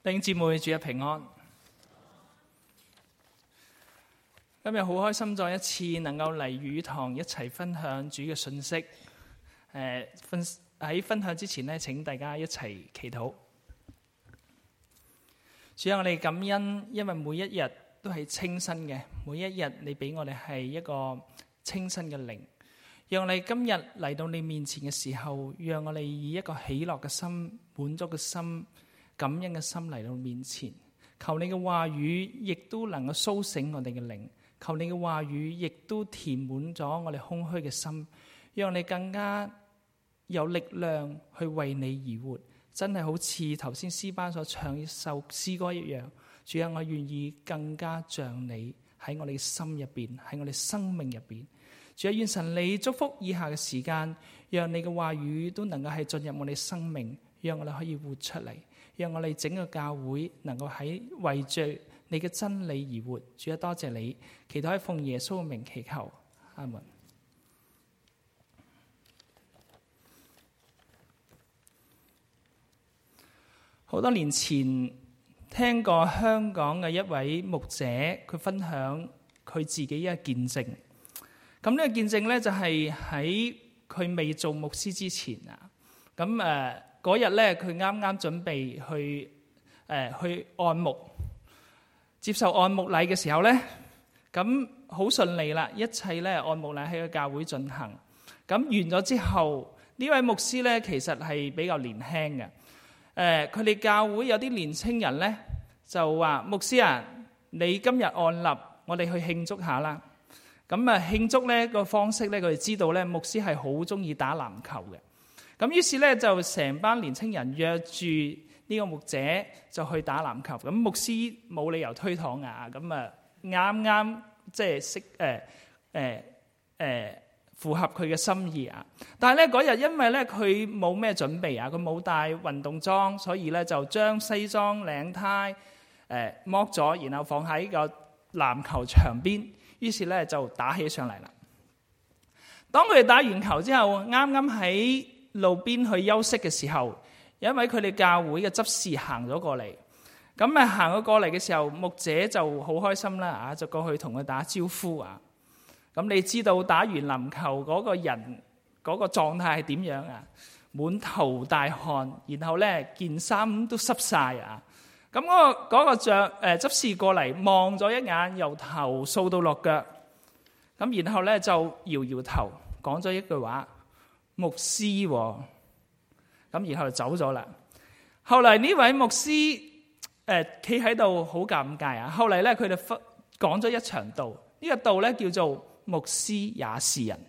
弟兄姊妹，主日平安。今日好開心，再一次能夠嚟語堂一齊分享主嘅信息。喺分享之前呢，請大家一齊祈禱。主啊，我哋感恩，因為每一日都係清新嘅，每一日你俾我哋係一個清新嘅靈，讓我哋今日嚟到你面前嘅時候，讓我哋以一個喜樂嘅心、滿足嘅心、感恩嘅心嚟到面前。求你嘅話語亦都能夠蘇醒我哋嘅靈，求你嘅話語亦都填滿咗我哋空虛嘅心，讓你更加有力量去為你而活。真係好似頭先詩班所唱一首詩歌一樣，主啊，我願意更加像你喺我哋嘅心入邊，喺我哋生命入邊。主啊，願神你祝福以下嘅時間，讓你嘅話語都能夠係進入我哋生命，讓我哋可以活出嚟，讓我哋整個教會能夠喺為着你嘅真理而活。主啊，多謝你，祈禱喺奉耶穌嘅名祈求，阿門。好多年前聽過香港嘅一位牧者，佢分享佢自己一個見證。咁呢個見證呢，就係喺佢未做牧師之前啊。咁嗰日呢，佢啱啱準備去按牧，接受按牧禮嘅時候呢，咁好順利啦，一切呢按牧禮喺個教會進行。咁完咗之後，呢位牧師呢，其實係比較年輕嘅。佢哋教會有啲年青人呢，就話：牧師啊，你今日按立，我哋去慶祝下啦。咁慶祝呢個方式呢，佢哋知道呢，牧師係好中意打籃球嘅。咁於是呢，就成班年青人約住呢個牧者就去打籃球。咁牧師冇理由推搪啊。咁啱啱即係符合佢嘅心意啊！但係咧嗰日因為咧佢冇咩準備啊，佢冇帶運動裝，所以咧就將西裝領呔剝咗，然後放喺個籃球場邊，於是咧就打起上嚟啦。當佢哋打完球之後，啱啱喺路邊去休息嘅時候，因為佢哋教會嘅執事行咗過嚟，咁行咗過嚟嘅時候，牧者就好開心啦啊，就過去同佢打招呼啊。咁你知道打完籃球嗰個人嗰個狀態係點樣啊？滿頭大汗，然後咧件衫都濕晒啊！咁嗰個執事過嚟望咗一眼，由頭掃到落腳，咁然後咧就搖搖頭，講咗一句話：牧師喎。咁然後就走咗啦。後嚟呢位牧師企喺度好尷尬啊！後嚟咧佢哋講咗一場道，呢個道咧叫做牧師也是人。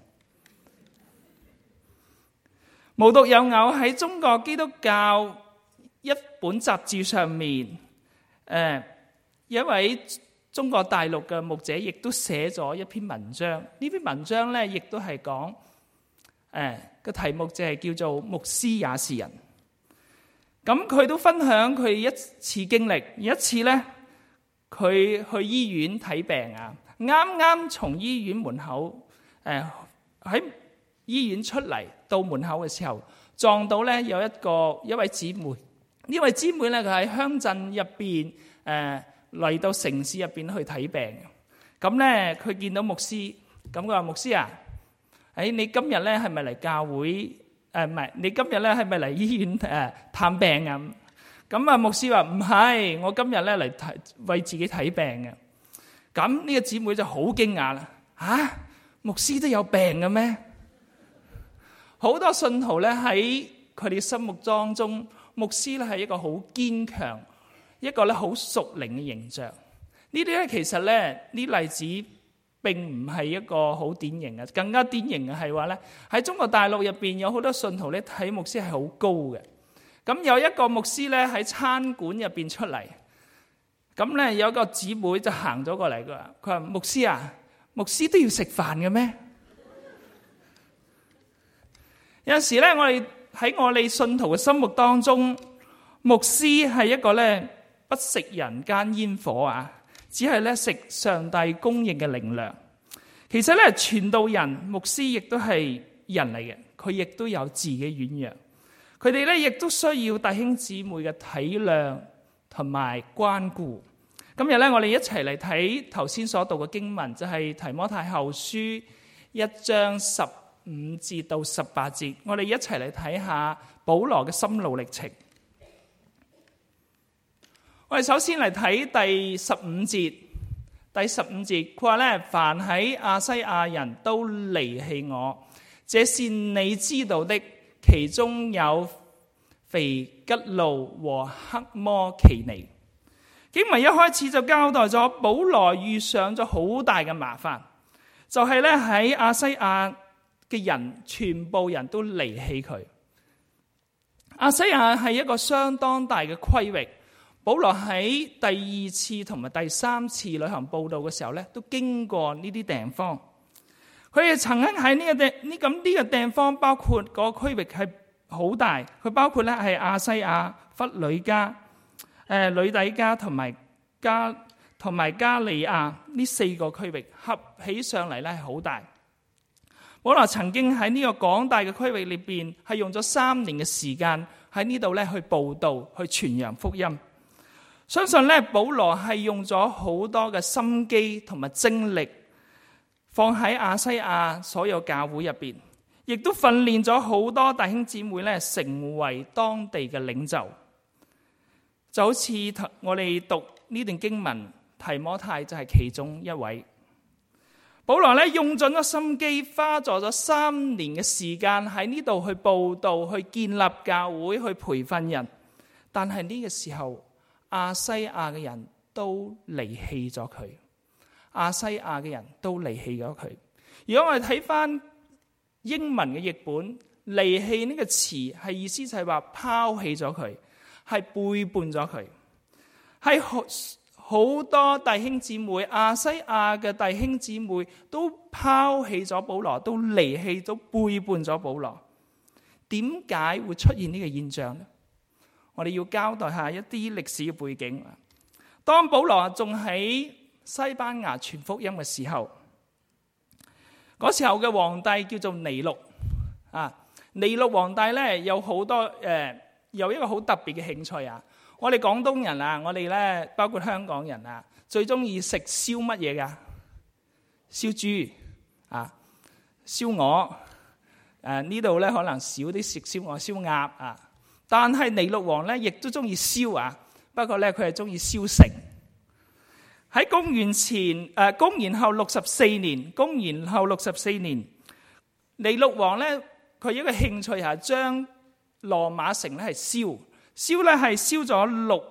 無獨有偶，喺中國基督教一本雜誌上面，一位中國大陸嘅牧者亦都寫咗一篇文章。呢篇文章咧，亦都係講個題目就係叫做牧師也是人。咁佢都分享佢一次經歷。有一次咧，佢去醫院睇病啊。啱啱從醫院門口喺醫院出嚟到門口嘅時候，撞到咧有一位姊妹。呢位姊妹咧，佢喺鄉鎮入邊嚟到城市入邊去睇病。咁咧佢見到牧師，咁佢話：牧師啊，你今日咧係咪嚟教會？唔係，你今日咧係咪嚟醫院探病啊？咁牧師話：唔係，我今日咧嚟為自己睇病嘅。咁呢個姊妹就好驚訝啦！牧師都有病嘅咩？好多信徒咧喺佢哋心目當中，牧師咧係一個好堅強、一個咧好屬靈嘅形象。呢啲咧其實咧呢例子並唔係一個好典型嘅，更加典型嘅係話咧喺中國大陸入邊有好多信徒咧睇牧師係好高嘅。咁有一個牧師咧喺餐館入邊出嚟。咁咧有個姊妹就行咗過嚟，佢話：牧師啊，牧師都要食飯嘅咩？有陣時咧，我哋信徒嘅心目當中，牧師係一個咧不食人間煙火啊，只係咧食上帝供應嘅靈糧。其實咧，傳道人牧師亦都係人嚟嘅，佢亦都有自己軟弱，佢哋咧亦都需要弟兄姊妹嘅體諒。 同埋關顧。今日咧，我哋一齊嚟睇頭先所讀嘅經文，就係提摩太後書1章15節到18節。我哋一齊嚟睇下保羅嘅心路歷程。我哋首先嚟睇第15節。第15節佢話咧，凡喺亞西亞人都離棄我，這是你知道的。其中有腓吉路和黑摩其尼。經文一開始就交代咗保羅遇上咗好大嘅麻煩，就係咧喺亞西亞嘅人全部人都離棄佢。亞西亞係一個相當大嘅區域，保羅喺第2次同埋第3次旅行佈道嘅時候咧，都經過呢啲地方。佢哋曾經喺呢個地方，包括個區域係好大，佢包括咧係亞西亞、弗呂家、呂底家同埋加利亞呢4個區域合起上嚟咧係好大。保羅曾經喺呢個廣大嘅區域裏邊係用咗3年嘅時間喺呢度咧去佈道、去傳揚福音。相信咧保羅係用咗好多嘅心機同埋精力放喺亞西亞所有教會入邊，亦都訓練咗好多弟兄姊妹咧成為當地嘅領袖。就好似我哋讀呢段經文，提摩太就係其中一位。保羅咧用盡咗心機，花咗3年嘅時間喺呢度去佈道、去建立教會、去培訓人。但係呢個時候，亞西亞嘅人都離棄咗佢。亞西亞嘅人都離棄咗佢。如果我哋睇翻英文嘅譯本，離棄呢個詞係意思就係話拋棄咗佢，係背叛咗佢。係好多弟兄姊妹，亞西亞嘅弟兄姊妹都拋棄咗保羅，都離棄咗、背叛咗保羅。點解會出現呢個現象呢？我哋要交代下一啲歷史嘅背景。當保羅仲喺西班牙傳福音嘅時候，嗰時候嘅皇帝叫做尼祿。尼祿皇帝咧有好多有一個好特別嘅興趣啊！我哋廣東人啊，我哋咧包括香港人啊，最中意食燒乜嘢噶？燒豬啊，燒鵝。呢度咧可能少啲食燒鵝、燒鴨啊。但係尼祿王咧亦都中意燒啊，不過咧佢係中意燒城。喺公元後64年，尼祿王咧佢一個興趣係將羅馬城咧係燒咧係燒咗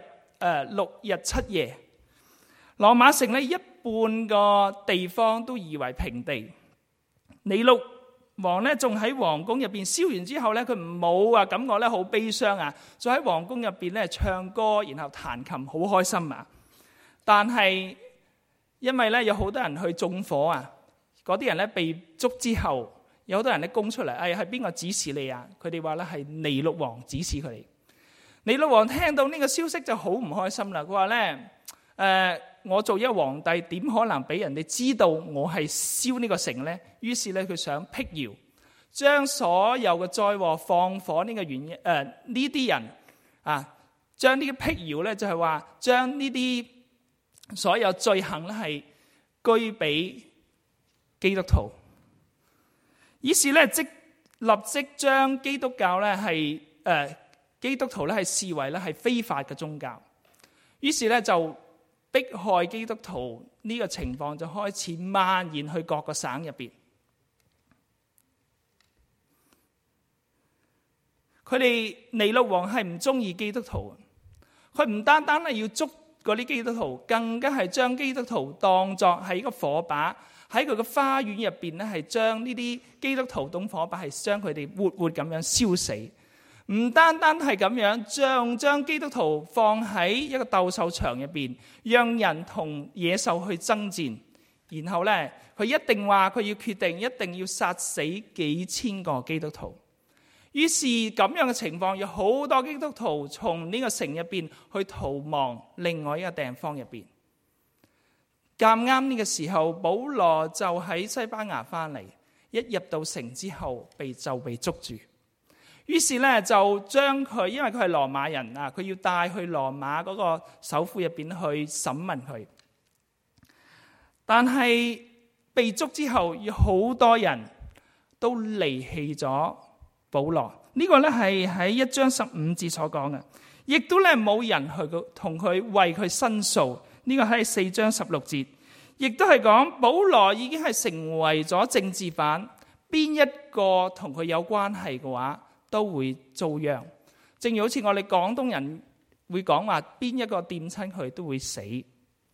6日7夜。羅馬城咧一半個地方都夷為平地。尼祿王咧仲喺皇宮入邊燒完之後咧，佢冇話感覺咧好悲傷啊，就喺皇宮入邊咧唱歌，然後彈琴，好開心啊。但係因為咧有好多人去縱火啊，嗰啲人咧被捉之後，有好多人咧供出嚟，係邊個指示你啊？佢哋話咧係尼祿王指示佢哋。尼祿王聽到呢個消息就好唔開心啦。佢話咧我做一個皇帝，點可能俾人哋知道我係燒呢個城呢？於是咧佢想辟謠，將所有嘅災禍、放火呢個原因呢啲人啊，將呢個辟謠咧就係話將呢啲所有罪行咧係歸俾基督徒。於是咧立即將基督教咧係基督徒咧係視為咧係非法嘅宗教。於是咧就迫害基督徒呢個情況就開始蔓延去各個省入邊。佢哋尼祿王係唔中意基督徒，佢唔單單係要捉嗰啲基督徒，更加係將基督徒當作係一個火把，喺佢嘅花園入邊咧係將呢啲基督徒當火把，係將佢哋活活咁樣燒死。唔單單係咁樣，將基督徒放喺一個鬥獸場入邊，讓人同野獸去爭戰。然後咧，佢一定話佢要決定，一定要殺死幾千個基督徒。於是咁樣嘅情況，有好多基督徒從呢個城入邊去逃亡另外一個地方入邊。咁啱呢個時候，保羅就喺西班牙翻嚟，一入到城之後就被捉住。 於是咧就將佢，因為佢係羅馬人啊，佢要帶去羅馬嗰個首府入邊去審問佢。但係被捉之後，有好多人都離棄咗保羅。呢個咧係喺1章15節所講嘅，亦都咧冇人去同佢為佢申訴。呢個喺4章16節，亦都係講保羅已經係成為咗政治犯，邊一個同佢有關係嘅話，都會遭殃。正如好似我哋廣東人會講話，邊一個掂親佢都會死。呢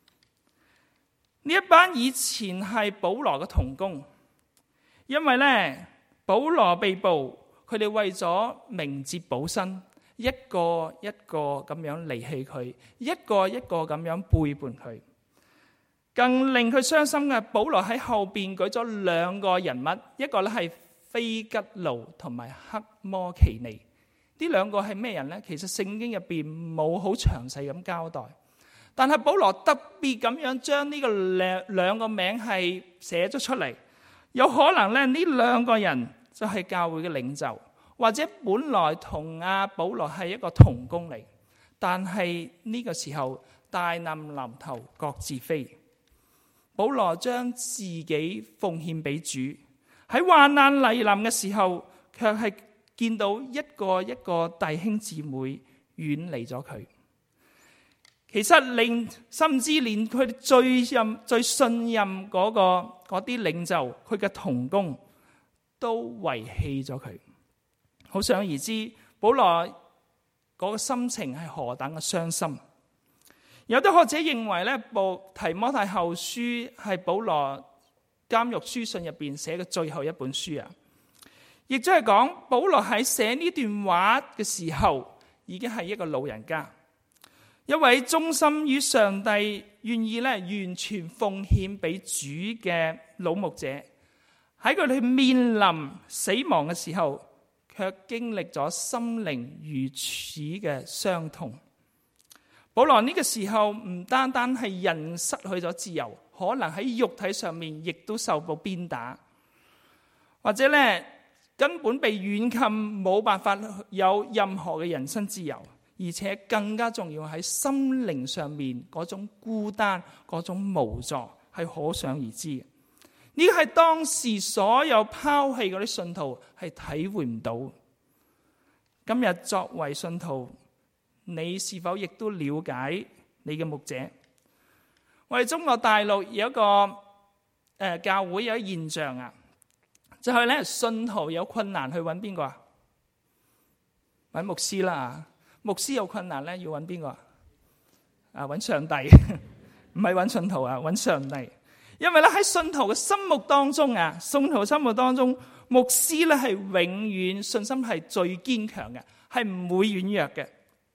一班以前係保羅嘅同工，因為咧保羅被捕，佢哋為咗明哲保身，一個一個咁樣離棄佢，一個一個咁樣背叛佢。更令佢傷心嘅，保羅喺後邊舉咗2個人物，一個咧係菲吉路同埋黑摩奇尼。呢2個係咩人呢？其實聖經入邊冇好詳細咁交代，但係保羅特別咁樣將呢個兩個名係寫咗出嚟。有可能咧呢2個人就係教會嘅領袖，或者本來同阿保羅係一個同工嚟，但係呢個時候大難臨頭各自飛。保羅將自己奉獻俾主，喺患難嚟臨嘅時候，卻係見到一個一個弟兄姊妹遠離咗佢。其實甚至連佢最信任嗰啲領袖，佢嘅同工都遺棄咗佢。可想而知，保羅嗰個心情係何等嘅傷心。有啲學者認為咧，提摩太後書係保羅監獄書信入邊寫嘅最後一本書啊，亦即係講保羅喺寫呢段話嘅時候，已經係一個老人家，一位忠心於上帝、願意咧完全奉獻俾主嘅老牧者，喺佢哋面臨死亡嘅時候，卻經歷咗心靈如此嘅傷痛。保羅呢個時候唔單單係人失去咗自由，可能喺肉體上面亦都受到鞭打，或者咧根本被軟禁，冇辦法有任何嘅人身自由，而且更加重要喺心靈上面嗰種孤單、嗰種無助係可想而知嘅。呢個係當時所有拋棄嗰啲信徒係體會唔到。今日作為信徒，你是否亦都了解你嘅牧者？我哋中國大陸有一個教會有一個現象啊，就係咧信徒有困難去揾邊個啊？揾牧師啦。牧師有困難咧要揾邊個啊？揾上帝，唔係揾信徒啊，揾上帝。因為咧喺信徒嘅心目當中啊，信徒心目當中，牧師咧係永遠信心係最堅強嘅，係唔會軟弱嘅。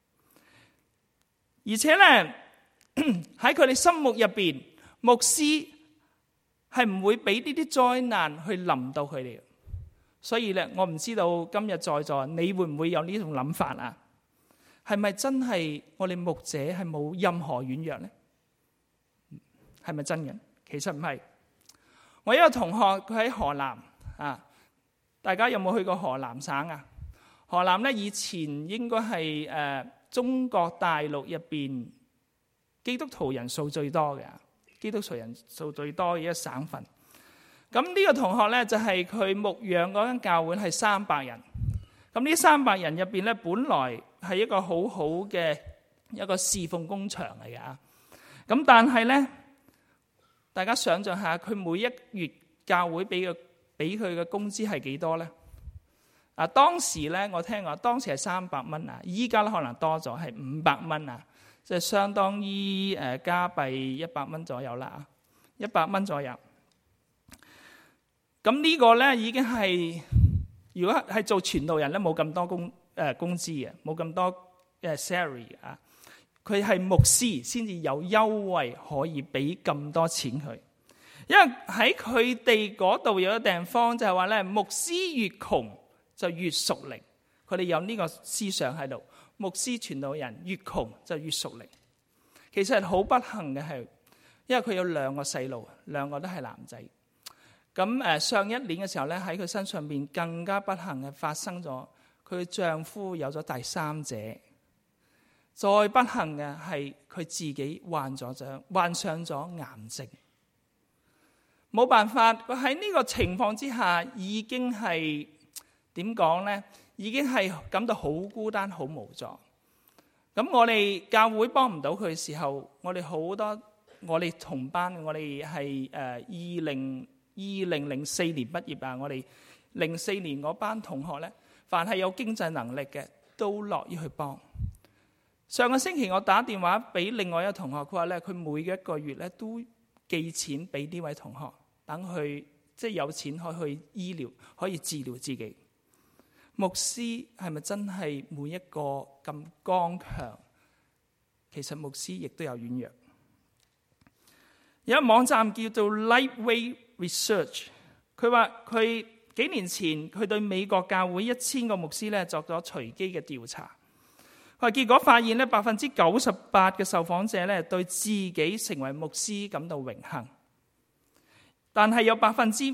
而且咧喺佢哋心目入邊，牧師係唔會俾呢啲災難去臨到佢哋。所以咧，我唔知道今日在座你會唔會有呢種諗法啊？係咪真係我哋牧者係冇任何軟弱呢？係咪真嘅？其實唔係。我有一個同學，佢喺河南啊，大家有冇去過河南省啊？河南咧以前應該係中國大陸入邊基督徒人數最多嘅，基督徒人數最多嘅一個省份。咁呢個同學咧就係佢牧養嗰間教會係300人。咁呢300人入邊咧，本來係一個好好嘅一個侍奉工場嚟嘅。咁但係咧，大家想象下，佢每一月教會俾佢嘅工資係幾多咧？當時咧我聽講，當時係300蚊啊，依家咧可能多咗，係500蚊啊，即係相當於加幣100蚊左右啦，100蚊左右。咁呢個咧已經係，如果係做傳道人咧，冇咁多工資嘅，冇咁多salary 啊。佢係牧師先至有優惠可以俾咁多錢佢，因為喺佢哋嗰度有一個地方就係話咧，牧師越窮就越屬靈。佢哋有呢個思想喺度，牧師傳道人越窮就越屬靈。其實係好不幸嘅，係因為佢有2個細路，2個都係男仔。咁上一年嘅時候咧，喺佢身上邊更加不幸嘅發生咗， 佢嘅丈夫有咗第三者，再不幸嘅係佢自己患上咗癌症。冇辦法，佢喺呢個情況之下，已經係點講呢？已經係感到好孤單、好無助。咁我哋教會幫唔到佢嘅時候，我哋好多我哋同班，我哋係2004年畢業啊！我哋04年嗰班同學呢，凡係有經濟能力嘅，都樂意去幫。上個星期我打電話俾另外一個同學，佢話呢，佢每一個月呢都寄錢俾呢位同學，等佢即係有錢可以去醫療，可以治療自己。牧師係咪真係每一個咁剛強？其實牧師亦都有軟弱。有一個網站叫做 Lightweight Research， 佢話佢幾年前佢對美國教會1000個牧師咧作咗隨機嘅調查，佢話結果發現咧98%嘅受訪者咧對自己成為牧師感到榮幸。但係有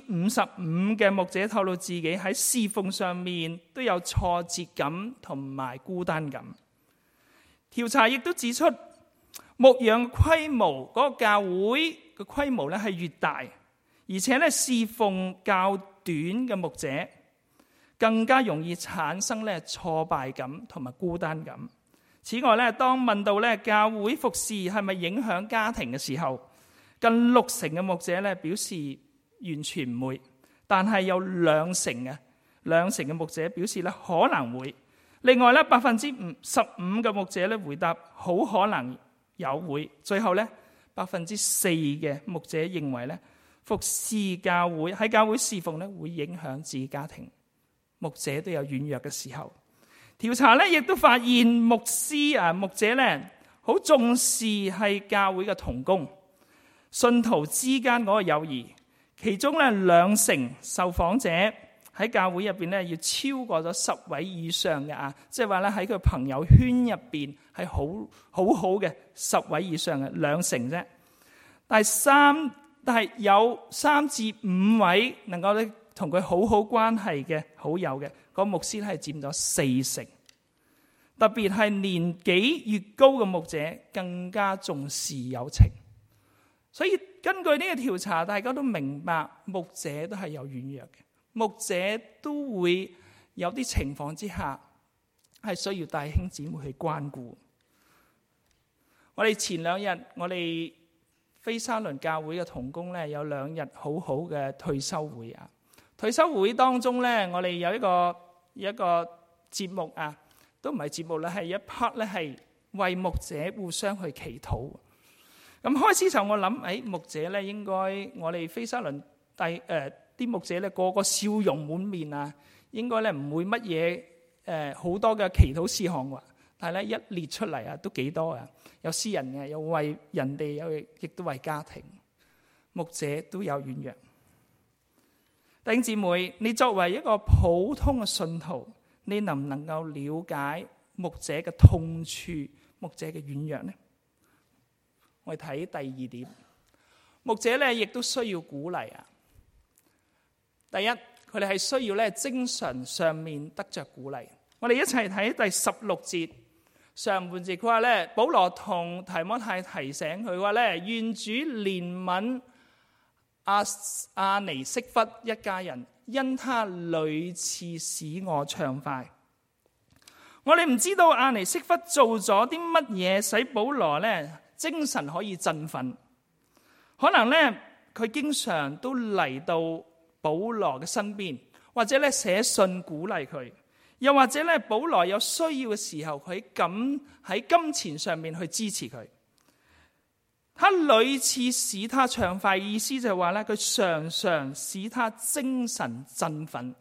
55%嘅牧者透露自己喺侍奉上面都有挫折感同埋孤單感。調查亦都指出，牧養規模嗰個教會嘅規模咧係越大，而且咧侍奉較短嘅牧者更加容易產生咧挫敗感同埋孤單感。此外咧，當問到咧教會服侍係咪影響家庭嘅時候，近60%嘅牧者咧表示完全唔會，但係有兩成嘅牧者表示咧可能會。另外咧15%嘅牧者咧回答好可能有會。最後咧4%嘅牧者認為咧服侍教會喺教會侍奉咧會影響自己家庭。牧者都有軟弱嘅時候。調查咧亦都發現牧者咧好重視係教會嘅同工。信徒之間嗰個友誼，其中咧20%受訪者喺教會入邊咧要超過咗10位以上嘅即係話咧喺佢朋友圈入邊係好嘅10位以上嘅20%啫。但係有3至5位能夠咧同佢好關係嘅好友嘅個牧師係佔咗40%。特別係年紀越高嘅牧者更加重視友情。所以根據呢個調查，大家都明白牧者都係有軟弱嘅，牧者都會有啲情況之下係需要弟兄姊妹去關顧。我哋前2日，我哋飛沙崙教會嘅同工咧有2日好嘅退休會啊。退休會當中咧，我哋有一個節目啊，都唔係節目啦，係一 part 咧係為牧者互相去祈禱。咁開始時候我諗，牧者咧應該我哋飛沙崙啲牧者咧個個笑容滿面啊，應該咧唔會乜嘢好多嘅祈禱事項喎。但係咧一列出嚟都幾多啊，有私人嘅，有為人哋，亦都為家庭。牧者都有軟弱。弟兄姊妹，你作為一個普通嘅信徒，你能唔能夠了解牧者嘅痛處、牧者嘅軟弱呢？我哋睇第2點，牧者咧亦都需要鼓勵啊。第一，佢哋係需要咧精神上面得着鼓勵。我哋一齊睇第16節上半節，佢話咧，保羅同提摩太提醒佢話咧，願主憐憫阿尼色弗一家人，因他屢次使我暢快。我哋唔知道阿尼色弗做咗啲乜嘢使保羅咧精神可以振奮，可能咧佢經常都嚟到保羅嘅身邊，或者咧寫信鼓勵佢，又或者咧保羅有需要嘅時候，佢敢喺金錢上面去支持佢。他屢次使他暢快，意思就係話咧，佢常常使他精神振奮。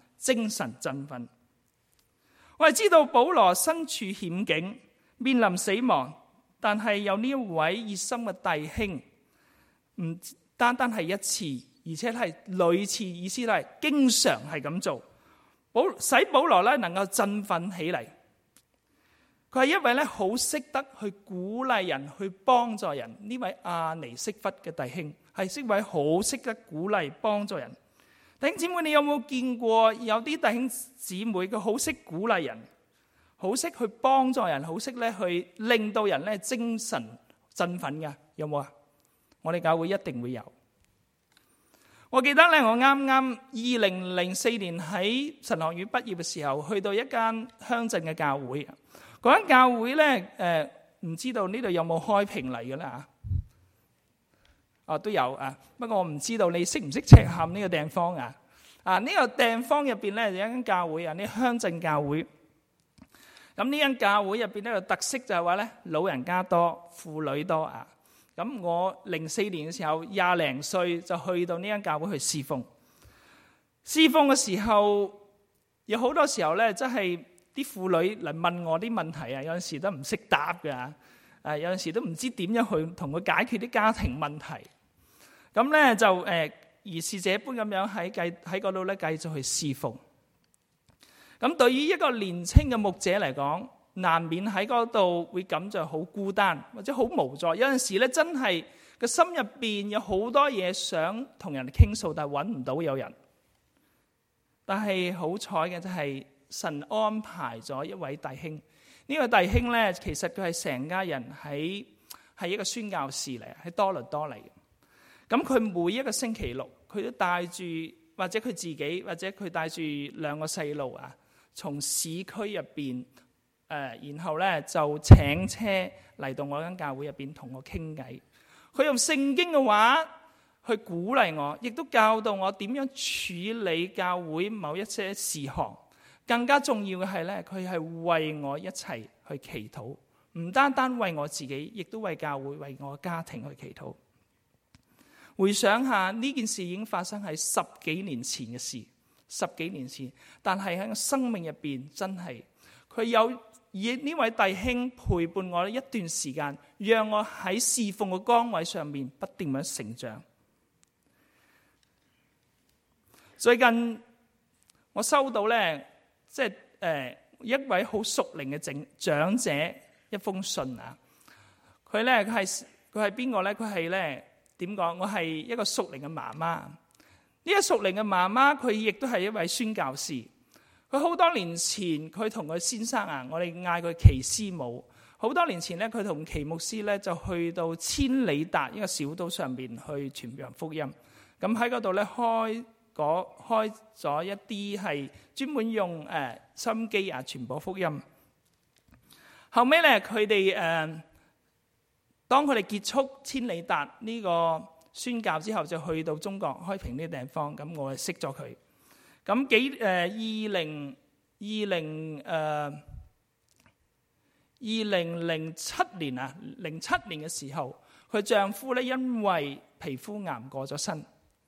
我哋知道保羅身處險境，面臨死亡。但係有呢一位熱心嘅弟兄，唔單係一次，而且係屢次，意思係經常係咁做，使保羅咧能夠振奮起嚟。佢係一位咧好識得去鼓勵人、去幫助人。呢位阿尼色弗嘅弟兄係一位好識得鼓勵幫助人。 弟兄姊妹，你有冇見過有啲弟兄姊妹佢好識鼓勵人，好識去幫助人，好識咧去令到人咧精神振奮㗎？有冇啊？我哋教會一定會有。我記得咧，我啱啱2004年喺神學院畢業嘅時候，去到一間鄉鎮嘅教會。嗰間教會咧，唔知道呢度有冇開平嚟嘅啦？都有啊，不過我唔知道你識唔識赤坎呢個地方啊？呢個地方入邊咧有一間教會啊，呢鄉鎮教會。咁呢間教會入邊呢個特色就係話咧，老人家多，婦女多啊。咁我04年嘅時候20零歲就去到呢間教會去侍奉。侍奉嘅時候有好多時候咧，真係啲婦女嚟問我啲問題啊，有陣時都唔識答㗎，有陣時都唔知點樣去同佢解決啲家庭問題。咁咧就如是這般咁樣喺嗰度咧繼續去侍奉。咁對於一個年輕嘅牧者嚟講，難免喺嗰度會感覺好孤單或者好無助。有陣時咧真係個心入邊有好多嘢想同人哋傾訴，但係揾唔到有人。但係好彩嘅就係神安排咗一位弟兄。呢個弟兄咧其實佢係成家人係一個宣教士嚟，喺多倫多嚟嘅。咁佢每一個星期六，佢都帶住或者佢自己或者佢帶住2個細路啊，從市區入邊然後咧就請車嚟到我間教會入邊同我傾偈。佢用聖經嘅話去鼓勵我，亦都教導我點樣處理教會某一些事項。更加重要嘅係咧，佢係為我一齊去祈禱，唔單單為我自己，亦都為教會、為我家庭去祈禱。回想下呢件事已經發生喺10幾年前嘅事，10幾年前，但係喺我生命入邊真係佢有以呢位弟兄陪伴我一段時間，讓我喺侍奉嘅崗位上面不斷咁成長。最近我收到咧，即係一位好熟齡嘅長者一封信啊。佢係邊個咧？佢係咧。點講？我係一個屬靈嘅媽媽。呢個屬靈嘅媽媽，佢亦都係一位宣教士。佢好多年前，佢同佢先生啊，我哋嗌佢祁師母。好多年前咧，佢同祁牧師咧就去到千里達一個小島上邊去傳揚福音。咁喺嗰度咧開咗一啲係專門用收音機啊傳播福音。後尾咧，佢哋當佢哋結束千里達呢個宣教之後，就去到中國開平呢個地方。咁我係識咗佢。咁2007年啊，07年嘅時候，佢丈夫咧因為皮膚癌過咗身。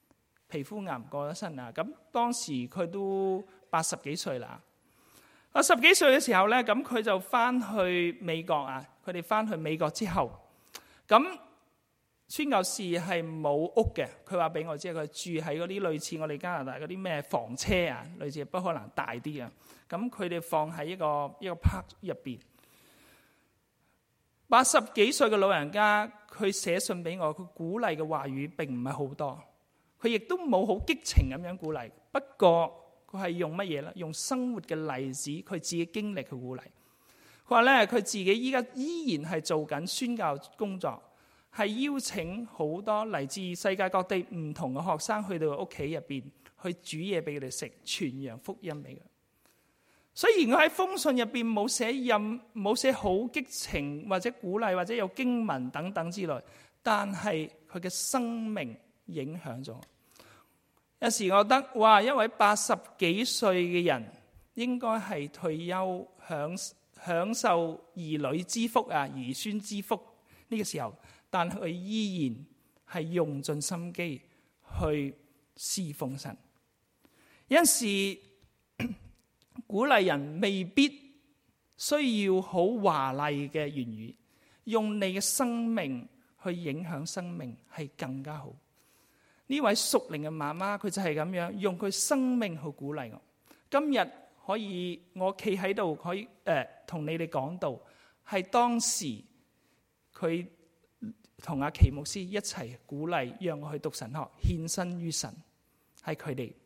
啊！咁當時佢都80幾歲啦。10幾歲嘅時候咧，咁佢就翻去美國啊。佢哋翻去美國之後。咁宣教士係冇屋嘅，佢話俾我知，佢住喺嗰啲類似我哋加拿大嗰啲咩房車啊，類似不可能大啲啊。咁佢哋放喺一個 park 入邊。80幾歲嘅老人家，佢寫信俾我，佢鼓勵嘅話語並唔係好多，佢亦都冇好激情咁樣鼓勵。不過佢係用乜嘢咧？用生活嘅例子，佢自己經歷去鼓勵。佢話咧，佢自己依家依然係做緊宣教工作，係邀請好多嚟自世界各地唔同嘅學生去到屋企入邊去煮嘢俾佢哋食，傳揚福音俾佢。雖然佢喺封信入邊冇寫好激情或者鼓勵或者有經文等等之類，但係佢嘅生命影響咗。有時我覺得，哇！一位80幾歲嘅人應該係退休享受兒女之福啊，兒孫之福呢個時候，但佢依然係用盡心機去侍奉神。有陣時鼓勵人未必需要好華麗嘅言語，用你嘅生命去影響生命係更加好。呢位屬靈嘅媽媽，佢就係咁樣用佢生命去鼓勵我。今日可以我企喺度，可以同你哋講道，係當時佢同阿祁牧師一齊鼓勵，讓我去讀神學，獻身於神，係佢哋。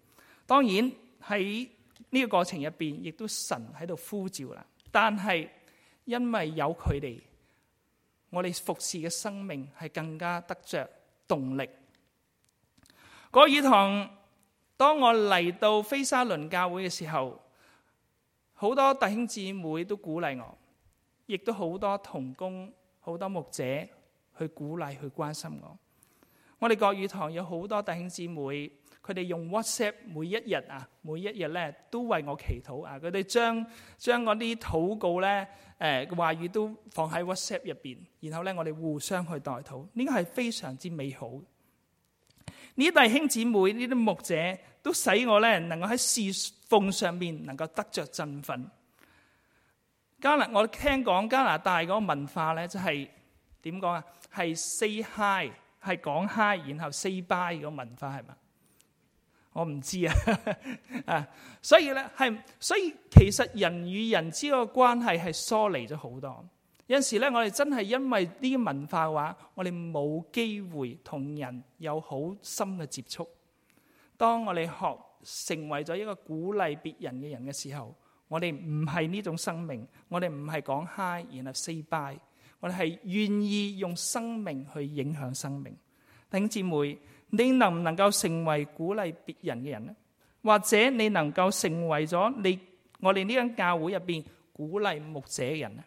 當然喺呢個過程入邊，亦都神喺度呼召啦。但係因為有佢哋，我哋服侍嘅生命係更加得着動力。國語堂，當我嚟到菲沙倫教會嘅時候，好多弟兄姊妹都鼓勵我，亦都好多同工、好多牧者去鼓勵、去關心我。我哋國語堂有好多弟兄姊妹，佢哋用 WhatsApp 每一日咧都為我祈禱啊！佢哋將嗰啲禱告咧話語都放喺 WhatsApp 入邊，然後咧我哋互相去代禱，呢個係非常之美好。呢啲弟兄姊妹、呢啲牧者都使我咧能夠喺侍奉上面能夠得着振奮。我聽講加拿大嗰個文化咧，就係點講啊？係 say hi， 係講 hi， 然後 say bye 嗰個文化係嘛？我唔知啊，所以其實人與人之間嘅關係係疏離咗好多。有陣時咧，我哋真係因為呢啲文化嘅話，我哋冇機會同人有好深嘅接觸。當我哋成為咗一個鼓勵別人嘅人嘅時候，我哋唔係呢種生命，我哋唔係講 hi 然後 say bye， 我哋係願意用生命去影響生命。弟兄姊妹，你能唔能夠成為鼓勵別人嘅人呢？或者你能夠成為咗我哋呢間教會入邊鼓勵牧者嘅人呢？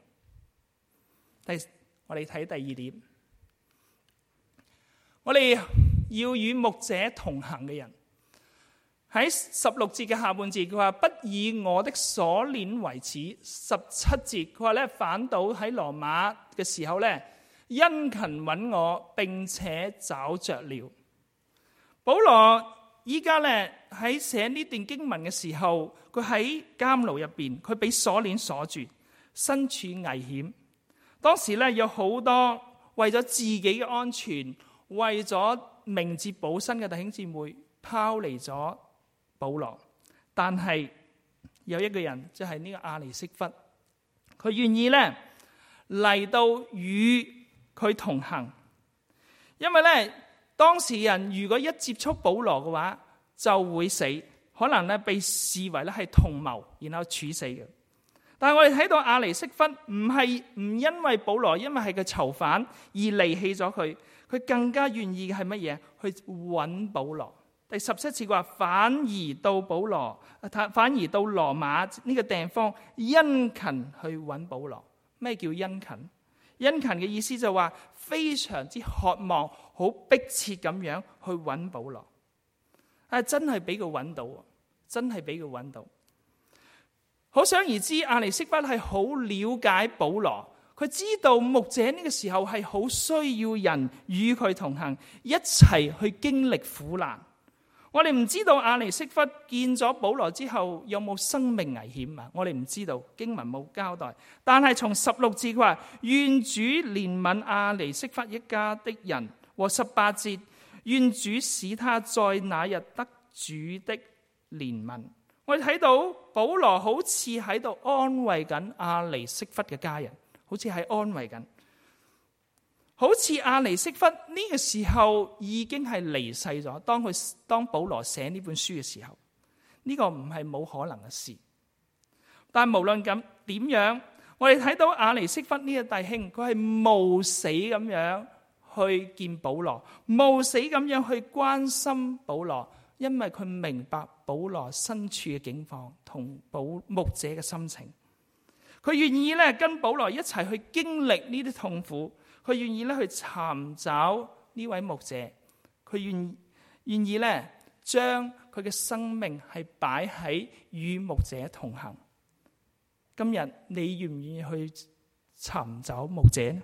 我哋睇第二點，我哋要與牧者同行嘅人。喺16節嘅下半節，佢話不以我的鎖鏈為恥。17節佢話咧，反倒喺羅馬嘅時候咧，殷勤揾我，並且找着了。保羅依家咧喺寫呢段經文嘅時候，佢喺監牢入邊，佢俾鎖鏈鎖住，身處危險。當時咧有好多為咗自己嘅安全，為咗明哲保身嘅弟兄姊妹拋離咗保羅，但係有一個人就係呢個亞尼色弗，佢願意咧嚟到與佢同行，因為咧當時人如果一接觸保羅嘅話就會死，可能咧被視為咧係同謀，然後處死嘅。但係我哋睇到亞尼色弗唔因為保羅因為係個囚犯而離棄咗佢，佢更加願意嘅係乜嘢？去揾保羅。第17節話，反而到羅馬呢個地方殷勤去揾保羅。咩叫殷勤？殷勤嘅意思就話非常之渴望，好迫切咁樣去揾保羅。真係俾佢揾到，真係俾佢揾到。可想而知，亞尼色弗係好了解保羅，佢知道牧者呢個時候係好需要人與佢同行，一齊去經歷苦難。我哋唔知道亞尼色弗見咗保羅之後有冇生命危險啊？我哋唔知道，經文冇交代。但係從16節佢話，願主憐憫亞尼色弗一家的人，和18節，願主使他在那日得主的憐憫。我哋睇到保羅好似喺度安慰緊亞尼色弗嘅家人，好似係安慰緊，好似亞尼色弗呢個時候已經係離世咗。當保羅寫呢本書嘅時候，呢個唔係冇可能嘅事。但無論咁點樣，我哋睇到亞尼色弗呢個弟兄，佢係冒死咁樣去見保羅，冒死咁樣去關心保羅。因為佢明白保羅身處嘅境況同牧者嘅心情，佢願意咧跟保羅一齊去經歷呢啲痛苦，佢願意咧去尋找呢位牧者，佢願意咧將佢嘅生命係擺喺與牧者同行。今日你願唔願意去尋找牧者呢？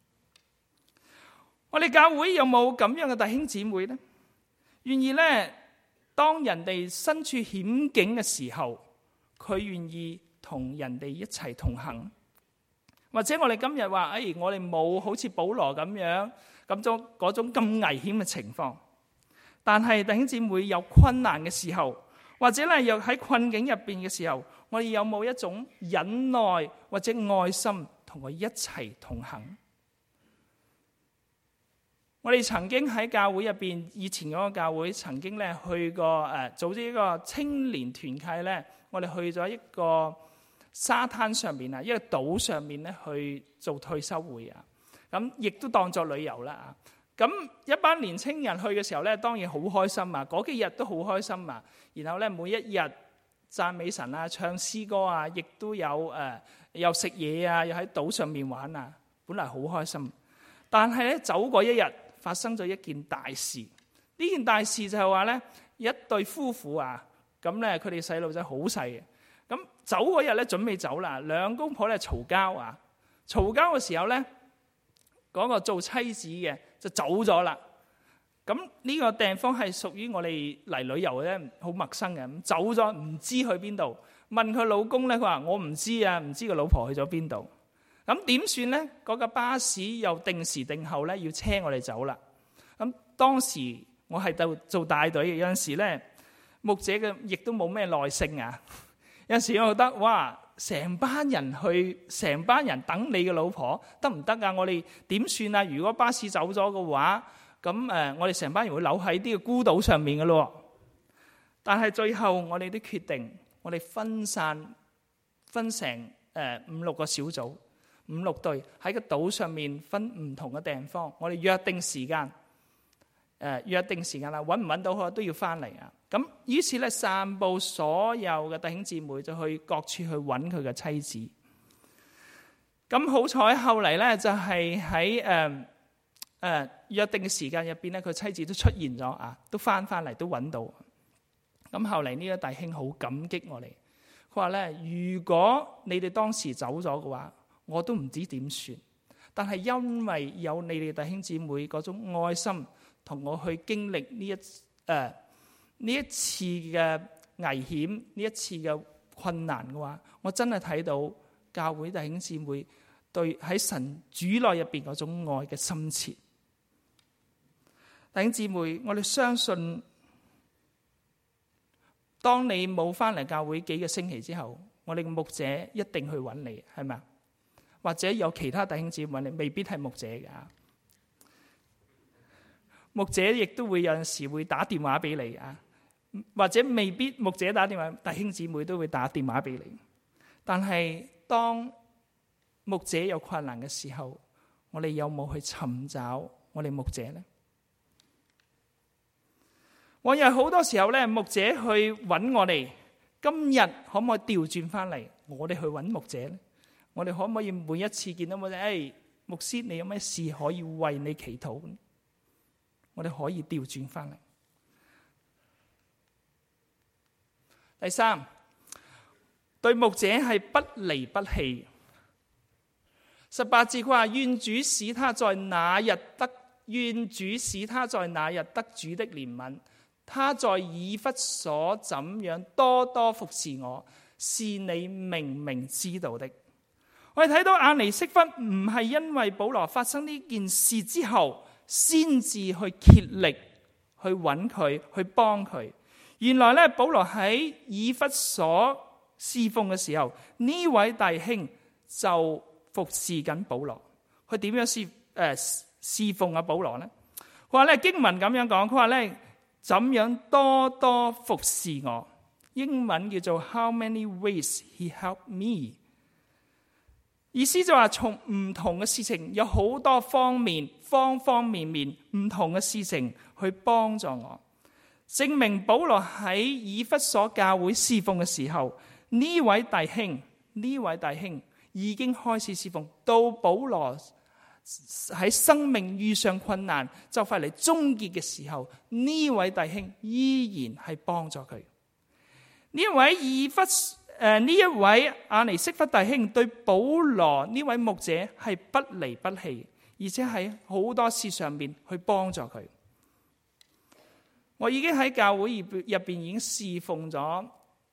我哋教會有冇咁樣嘅弟兄姊妹呢？願意咧？當人哋身處險境嘅時候，佢願意同人哋一齊同行。或者我哋今日話，我哋冇好似保羅咁樣嗰種咁危險嘅情況。但係弟兄姊妹有困難嘅時候，或者咧又喺困境入邊嘅時候，我哋有冇一種忍耐或者愛心同佢一齊同行？ 我哋曾經喺教會入邊，以前嗰個教會曾經咧去過組織一個青年團契咧，我哋去咗一個沙灘上面啊，一個島上面咧去做退休會啊，咁亦都當作旅遊啦。咁一班年青人去嘅時候咧，當然好開心啊，嗰幾日都好開心啊。然後咧每一日讚美神啊，唱詩歌啊，亦都有又食嘢啊，又喺島上面玩啊，本來好開心。但係咧走過一日，發生咗一件大事。呢件大事就係話咧，一對夫婦啊，咁咧佢哋細路仔好細嘅。咁走嗰日咧準備走啦，兩公婆咧嘈交啊，嘈交嘅時候咧，嗰個做妻子嘅就走咗啦。咁呢個地方係屬於我哋嚟旅遊咧，好陌生嘅。咁走咗唔知去邊度，問佢老公咧，佢話我唔知啊，唔知個老婆去咗邊度。咁點算咧？嗰個巴士又定時定候咧要車我哋走啦。咁當時我係做大隊嘅，有陣時咧牧者嘅亦都冇咩耐性啊。有陣時我覺得哇，成班人等你嘅老婆得唔得啊？我哋點算啊？如果巴士走咗嘅話，咁我哋成班人會留喺呢個孤島上面嘅咯。但係最後我哋都決定，我哋分成5-6個小組，5-6隊喺個島上面分唔同嘅地方。我哋約定時間啦，揾唔揾到都要翻嚟啊。咁於是咧散佈所有嘅弟兄姊妹就去各處去揾佢嘅妻子。咁好彩後嚟咧就係喺約定嘅時間入邊咧，佢妻子都出現咗啊，都翻嚟都揾到。咁後嚟呢個弟兄好感激我哋，佢話咧，如果你哋當時走咗嘅話，我都唔知點算。但係因為有你哋弟兄姊妹嗰種愛心，同我去經歷呢一次嘅危險，呢一次嘅困難嘅話，我真係睇到教會弟兄姊妹對喺神主內入邊嗰種愛嘅深切。弟兄姊妹，我哋相信，當你冇翻嚟教會幾個星期之後，我哋嘅牧者一定去揾你，係咪？或者有其他弟兄姊妹揾你，未必係牧者㗎。牧者亦都會有陣時會打電話俾你啊，或者未必牧者打電話，弟兄姊妹都會打電話俾你。但係當牧者有困難嘅時候，我哋有冇去尋找我哋牧者呢？往日好多時候咧，牧者去揾我哋，今日可唔可以調轉翻嚟，我哋去揾牧者呢？我哋可唔可以每一次見到牧者，牧師你有咩事可以為你祈禱？我哋可以調轉翻嚟。第三，對牧者係不離不棄。18節佢話，願主使他在那日得主的憐憫。他在以弗所怎樣多多服侍我，是你明明知道的。我哋睇到阿尼色弗唔係因為保羅發生呢件事之後先至去竭力去揾佢，去幫佢。原來咧，保羅喺以弗所侍奉嘅時候，呢位弟兄就服侍緊保羅。佢點樣侍奉阿保羅呢？佢話咧，經文咁樣講，佢話咧，怎樣多多服侍我。英文叫做 How many ways he helped me。意思就話從唔同嘅事情，有好多方面、方方面面唔同嘅事情去幫助我，證明保羅喺以弗所教會侍奉嘅時候，呢位弟兄已經開始侍奉。到保羅喺生命遇上困難就快嚟終結嘅時候，呢位弟兄依然係幫助佢。呢一位阿尼色弗弟兄對保羅呢位牧者係不離不棄，而且喺好多事上面去幫助佢。我已經喺教會入邊已經侍奉咗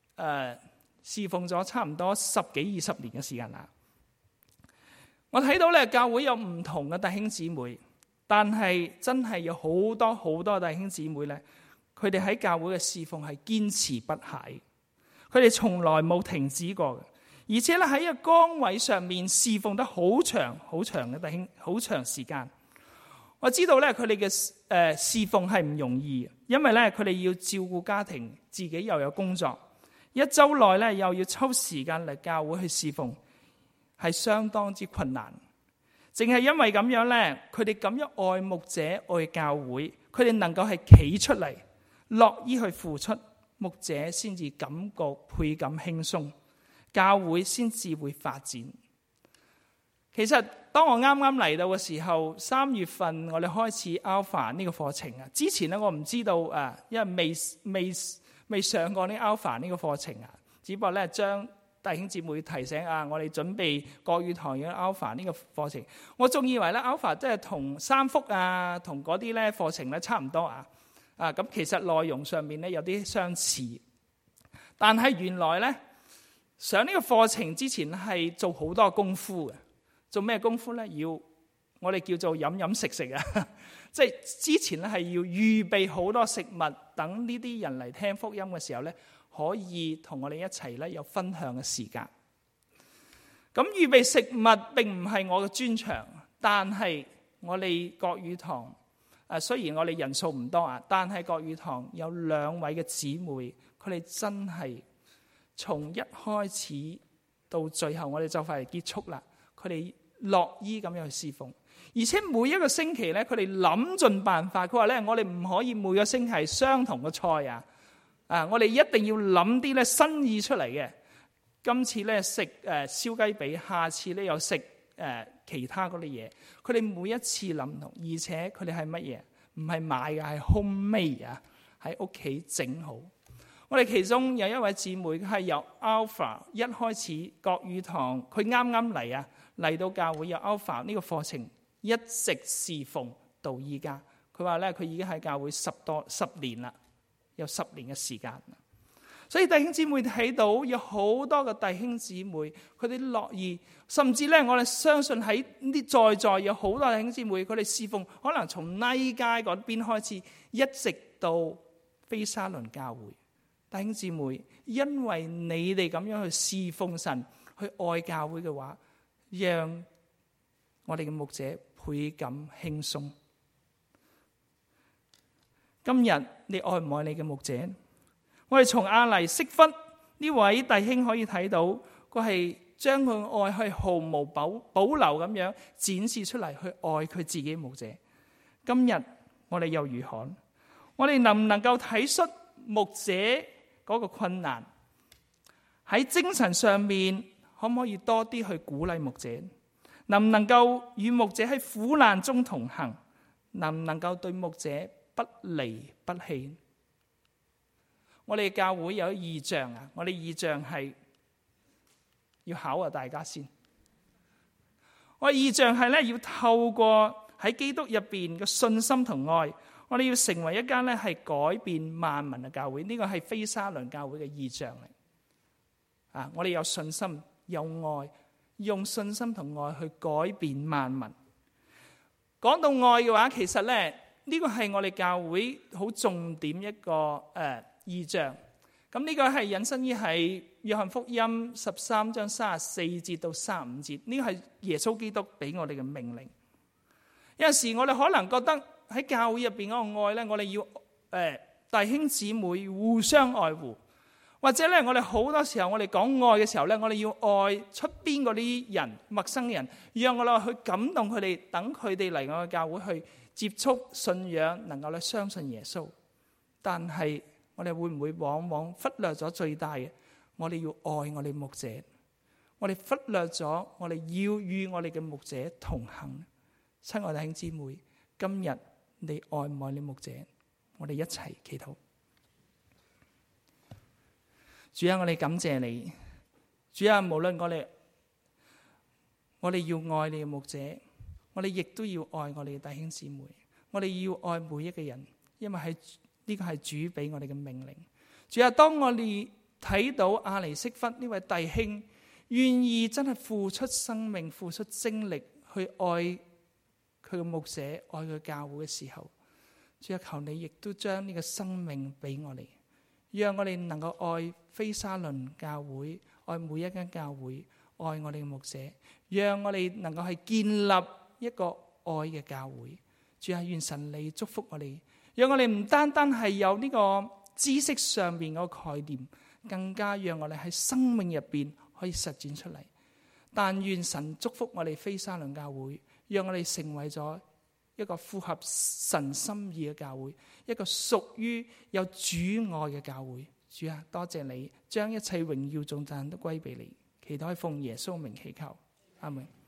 差唔多10幾20年嘅時間啦。我睇到咧，教會有唔同嘅弟兄姊妹，但係真係有好多好多弟兄姊妹咧，佢哋喺教會嘅侍奉係堅持不懈，佢哋從來冇停止過嘅，而且咧喺一個崗位上面侍奉得好長好長嘅弟兄，好長時間。 我知道咧佢哋嘅侍奉係唔容易，因為咧佢哋要照顧家庭，自己又有工作，一周內咧又要抽時間嚟教會去侍奉，係相當之困難。淨係因為咁樣咧，佢哋咁樣愛牧者愛教會，佢哋能夠係企出嚟，樂意去付出，牧者先至感覺倍感輕鬆，教會先至會發展。其實當我啱啱嚟到嘅時候，3月份我哋開始 Alpha 呢個課程啊。之前咧我唔知道啊，因為未上過呢 Alpha 呢個課程啊。只不過咧將弟兄姊妹提醒啊，我哋準備國語堂嘅 Alpha 呢個課程。我仲以為咧 Alpha 即係同三福啊，同嗰啲咧課程咧差唔多啊。咁其實內容上面咧有啲相似，但係原來咧上呢個課程之前係做好多功夫嘅。做咩功夫咧？要我哋叫做飲飲食食啊！即係之前咧係要預備好多食物，等呢啲人嚟聽福音嘅時候咧，可以同我哋一齊咧有分享嘅時間。咁預備食物並唔係我嘅專長，但係我哋國語堂雖然我哋人數唔多啊，但係國語堂有2位嘅姊妹，佢哋真係從一開始到最後，我哋就快嚟結束啦。佢哋樂意咁樣去侍奉，而且每一個星期咧，佢哋諗盡辦法。佢話咧，我哋唔可以每個星期係相同嘅菜啊！我哋一定要諗啲咧新意出嚟嘅。今次咧食燒雞髀，下次咧又食其他嗰啲嘢。佢哋每一次諗唔同，而且佢哋係乜嘢？唔係買嘅，係 homemade 啊，喺屋企整好。我哋其中有一位姊妹係由 Alpha 一開始國語堂，佢啱啱嚟啊，嚟到教會有 Alpha 呢個課程，一直侍奉到依家。佢話咧，佢已經喺教會10年啦，有10年嘅時間。所以弟兄姊妹睇到有好多嘅弟兄姊妹，佢哋樂意，甚至咧我哋相信喺啲在有好多弟兄姊妹，佢哋侍奉可能從拉街嗰邊開始，一直到菲沙倫教會。弟兄姊妹，因為你哋咁樣去侍奉神，去愛教會嘅話，讓我哋嘅牧者倍感輕鬆。今日你愛唔愛你嘅牧者？我哋從亞黎色弗呢位弟兄可以睇到，佢係將佢愛去毫無保留咁樣展示出嚟，去愛佢自己嘅牧者。今日我哋又如何？我哋能唔能夠體恤牧者嗰個困難？喺精神上面可唔可以多啲去鼓勵牧者？能唔能夠與牧者喺苦難中同行？能唔能夠對牧者不離不棄？我哋教會有異象啊！我哋異象係要考下大家先。我哋異象係咧要透過喺基督入邊嘅信心同愛，我哋要成為一間咧係改變萬民嘅教會。呢個係菲沙倫教會嘅異象嚟。我哋有信心有愛，用信心同愛去改變萬民。講到愛嘅話，其實咧呢個係我哋教會好重點一個異象。咁呢個係引申於喺約翰福音13章34節到35節，呢個係耶穌基督俾我哋嘅命令。有陣時我哋可能覺得喺教會入邊嗰個愛咧，我哋要弟兄姊妹互相愛護，或者咧我哋好多時候我哋講愛嘅時候咧，我哋要愛出邊嗰啲人，陌生人，讓我哋去感動佢哋，等佢哋嚟我嘅教會去接觸信仰，能夠咧相信耶穌。但係我哋會唔會往往忽略咗最大嘅？我哋要愛我哋牧者，我哋忽略咗我哋要與我哋嘅牧者同行。親愛弟兄姊妹，今日你愛唔愛你牧者？我哋一齊祈禱。主啊，我哋感謝你。主啊，無論我哋要愛你嘅牧者，我哋亦都要愛我哋嘅弟兄姊妹。我哋要愛每一個人，因為係呢個係主俾我哋嘅命令。主啊，當我哋睇到亞尼色弗呢位弟兄願意真係付出生命、付出精力去愛佢嘅牧者、愛佢教會嘅時候，主啊，求你亦都將呢個生命俾我哋，讓我哋能夠愛菲沙倫教會，愛每一間教會，愛我哋嘅牧者，讓我哋能夠係建立一個愛嘅教會。 主啊，願神你祝福我哋，讓我哋唔單單係有呢個知識上邊個概念，更加讓我哋喺生命入邊可以實踐出嚟。但願神祝福我哋非沙崙教會，讓我哋成為咗一個符合神心意嘅教會，一個屬於有主愛嘅教會。主啊，多謝你將一切榮耀頌讚都歸俾你。祈禱奉耶穌名祈求，阿門。